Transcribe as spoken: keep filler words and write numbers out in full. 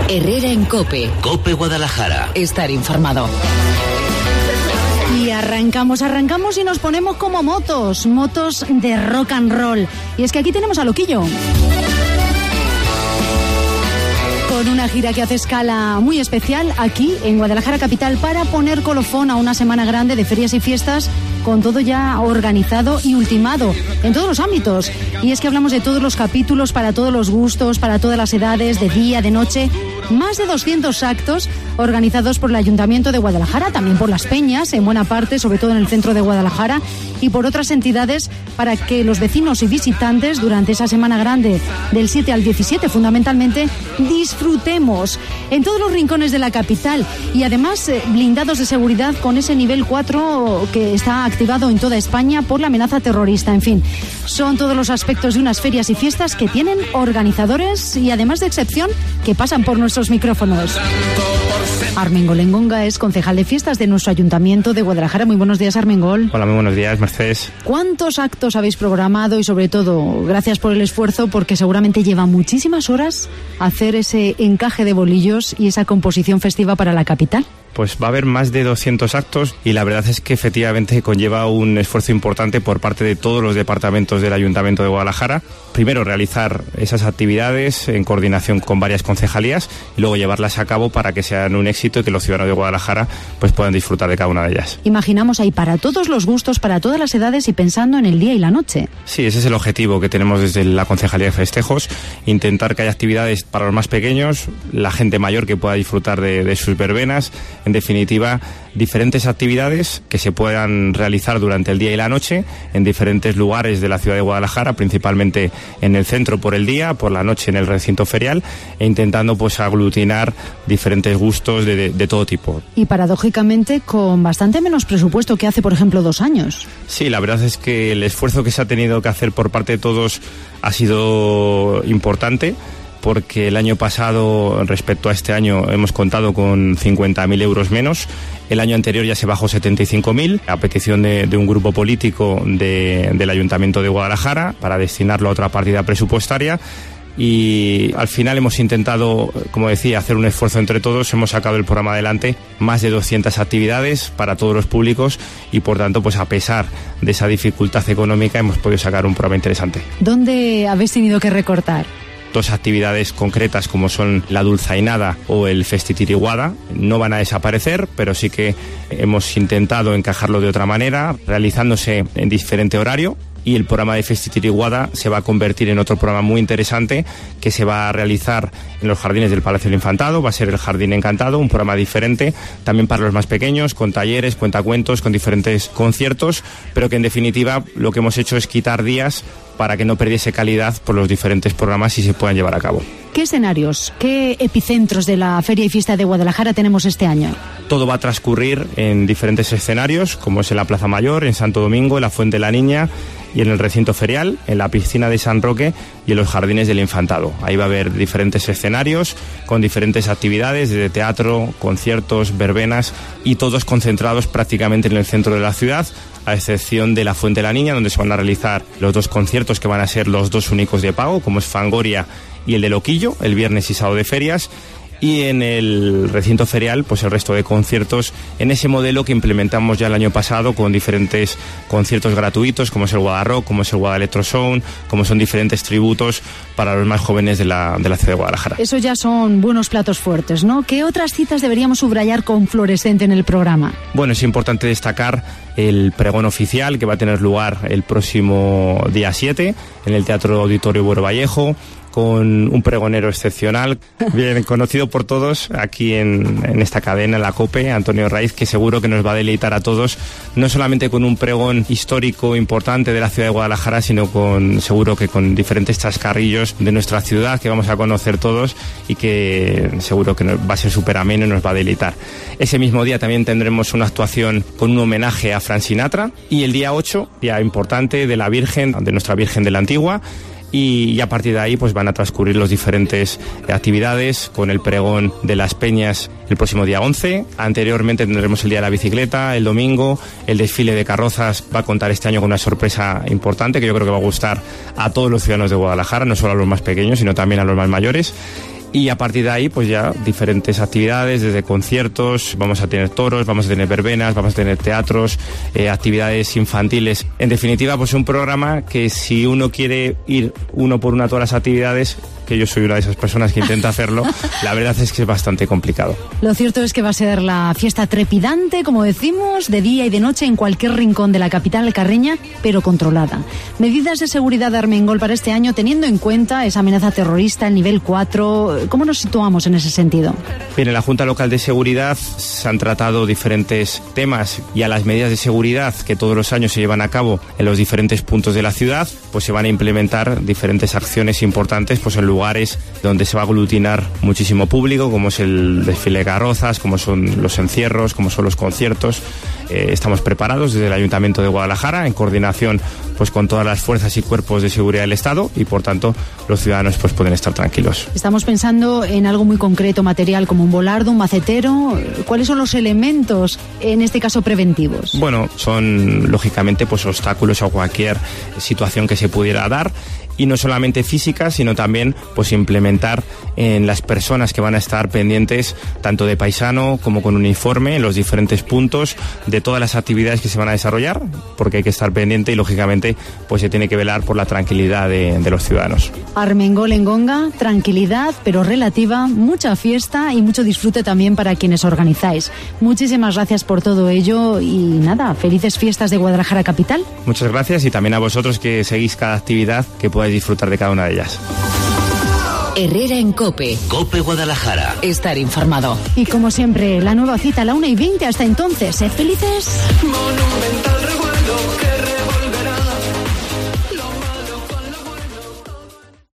Herrera en COPE. COPE Guadalajara. Estar informado. Y arrancamos, arrancamos y nos ponemos como motos, motos de rock and roll. Y es que aquí tenemos a Loquillo. Con una gira que hace escala muy especial aquí en Guadalajara capital para poner colofón a una semana grande de ferias y fiestas con todo ya organizado y ultimado en todos los ámbitos. Y es que hablamos de todos los capítulos, para todos los gustos, para todas las edades, de día, de noche. Más de doscientos actos organizados por el Ayuntamiento de Guadalajara, también por las peñas, en buena parte, sobre todo en el centro de Guadalajara, y por otras entidades para que los vecinos y visitantes durante esa semana grande del siete al diecisiete fundamentalmente disfrutemos en todos los rincones de la capital y además eh, blindados de seguridad con ese nivel cuatro que está activado en toda España por la amenaza terrorista. En fin, son todos los aspectos de unas ferias y fiestas que tienen organizadores y además de excepción que pasan por nuestros micrófonos. Armengol Engonga es concejal de fiestas de nuestro Ayuntamiento de Guadalajara. Muy buenos días, Armengol. Hola, muy buenos días, Mercedes. ¿Cuántos actos habéis programado? Y sobre todo, gracias por el esfuerzo, porque seguramente lleva muchísimas horas hacer ese encaje de bolillos y esa composición festiva para la capital. Pues va a haber más de doscientos actos y la verdad es que efectivamente conlleva un esfuerzo importante por parte de todos los departamentos del Ayuntamiento de Guadalajara. Primero, realizar esas actividades en coordinación con varias concejalías y luego llevarlas a cabo para que sean un éxito y que los ciudadanos de Guadalajara pues puedan disfrutar de cada una de ellas. Imaginamos ahí para todos los gustos, para todas las edades y pensando en el día y la noche. Sí, ese es el objetivo que tenemos desde la Concejalía de Festejos, intentar que haya actividades para los más pequeños, la gente mayor que pueda disfrutar de, de sus verbenas. En definitiva, diferentes actividades que se puedan realizar durante el día y la noche en diferentes lugares de la ciudad de Guadalajara, principalmente en el centro por el día, por la noche en el recinto ferial, e intentando pues aglutinar diferentes gustos de, de, de todo tipo. Y paradójicamente con bastante menos presupuesto que hace, por ejemplo, dos años. Sí, la verdad es que el esfuerzo que se ha tenido que hacer por parte de todos ha sido importante, porque el año pasado, respecto a este año, hemos contado con cincuenta mil euros menos. El año anterior ya se bajó setenta y cinco mil, a petición de, de un grupo político de, del Ayuntamiento de Guadalajara, para destinarlo a otra partida presupuestaria. Y al final hemos intentado, como decía, hacer un esfuerzo entre todos. Hemos sacado el programa adelante, más de doscientas actividades para todos los públicos y, por tanto, pues a pesar de esa dificultad económica, hemos podido sacar un programa interesante. ¿Dónde habéis tenido que recortar? Dos actividades concretas como son la dulzainada o el festitiriguada no van a desaparecer, pero sí que hemos intentado encajarlo de otra manera, realizándose en diferente horario. Y el programa de Festitiriguada se va a convertir en otro programa muy interesante que se va a realizar en los jardines del Palacio del Infantado. Va a ser el Jardín Encantado, un programa diferente también para los más pequeños, con talleres, cuentacuentos, con diferentes conciertos, pero que en definitiva lo que hemos hecho es quitar días para que no perdiese calidad por los diferentes programas y se puedan llevar a cabo. ¿Qué escenarios, qué epicentros de la Feria y Fiesta de Guadalajara tenemos este año? Todo va a transcurrir en diferentes escenarios, como es en la Plaza Mayor, en Santo Domingo, en la Fuente de la Niña y en el recinto ferial, en la piscina de San Roque y en los jardines del Infantado. Ahí va a haber diferentes escenarios con diferentes actividades, desde teatro, conciertos, verbenas y todos concentrados prácticamente en el centro de la ciudad, a excepción de la Fuente de la Niña, donde se van a realizar los dos conciertos que van a ser los dos únicos de pago, como es Fangoria y el de Loquillo, el viernes y sábado de ferias. Y en el recinto ferial, pues el resto de conciertos en ese modelo que implementamos ya el año pasado con diferentes conciertos gratuitos, como es el Guadarrock, como es el Guadalectro Sound, como son diferentes tributos para los más jóvenes de la, de la ciudad de Guadalajara. Eso ya son buenos platos fuertes, ¿no? ¿Qué otras citas deberíamos subrayar con fluorescente en el programa? Bueno, es importante destacar el pregón oficial que va a tener lugar el próximo día siete en el Teatro Auditorio Buero Vallejo, con un pregonero excepcional, bien conocido por todos aquí en, en esta cadena, en la COPE, Antonio Raiz, que seguro que nos va a deleitar a todos, no solamente con un pregón histórico importante de la ciudad de Guadalajara, sino con seguro que con diferentes chascarrillos de nuestra ciudad que vamos a conocer todos y que seguro que va a ser súper ameno y nos va a deleitar. Ese mismo día también tendremos una actuación con un homenaje a Frank Sinatra, y el día ocho, día importante de la Virgen, de nuestra Virgen de la Antigua. Y a partir de ahí pues van a transcurrir las diferentes actividades con el pregón de las peñas el próximo día once. Anteriormente tendremos el día de la bicicleta, el domingo, el desfile de carrozas va a contar este año con una sorpresa importante que yo creo que va a gustar a todos los ciudadanos de Guadalajara, no solo a los más pequeños, sino también a los más mayores. Y a partir de ahí, pues ya diferentes actividades, desde conciertos, vamos a tener toros, vamos a tener verbenas, vamos a tener teatros, eh, actividades infantiles. En definitiva, pues un programa que si uno quiere ir uno por una a todas las actividades, que yo soy una de esas personas que intenta hacerlo, la verdad es que es bastante complicado. Lo cierto es que va a ser la fiesta trepidante, como decimos, de día y de noche en cualquier rincón de la capital alcarreña, pero controlada. Medidas de seguridad de Armengol para este año, teniendo en cuenta esa amenaza terrorista, el nivel cuatro. ¿Cómo nos situamos en ese sentido? Bien, en la Junta Local de Seguridad se han tratado diferentes temas y a las medidas de seguridad que todos los años se llevan a cabo en los diferentes puntos de la ciudad, pues se van a implementar diferentes acciones importantes pues en lugares donde se va a aglutinar muchísimo público, como es el desfile de carrozas, como son los encierros, como son los conciertos. Eh, estamos preparados desde el Ayuntamiento de Guadalajara en coordinación pues con todas las fuerzas y cuerpos de seguridad del Estado y por tanto los ciudadanos pues pueden estar tranquilos. Estamos pensando en algo muy concreto, material como un volardo, un macetero. ¿Cuáles son los elementos en este caso preventivos? Bueno, son lógicamente pues obstáculos a cualquier situación que se pudiera dar. Y no solamente física, sino también pues implementar en las personas que van a estar pendientes tanto de paisano como con uniforme en los diferentes puntos de todas las actividades que se van a desarrollar, porque hay que estar pendiente y lógicamente pues se tiene que velar por la tranquilidad de, de los ciudadanos. Armengol en Gonga, tranquilidad pero relativa, mucha fiesta y mucho disfrute también para quienes organizáis. Muchísimas gracias por todo ello y nada, felices fiestas de Guadalajara capital. Muchas gracias y también a vosotros que seguís cada actividad, que podáis disfrutar de cada una de ellas. Herrera en COPE. COPE Guadalajara. Estar informado. Y como siempre, la nueva cita a la una y veinte. Hasta entonces, sed felices. Monumental recuerdo que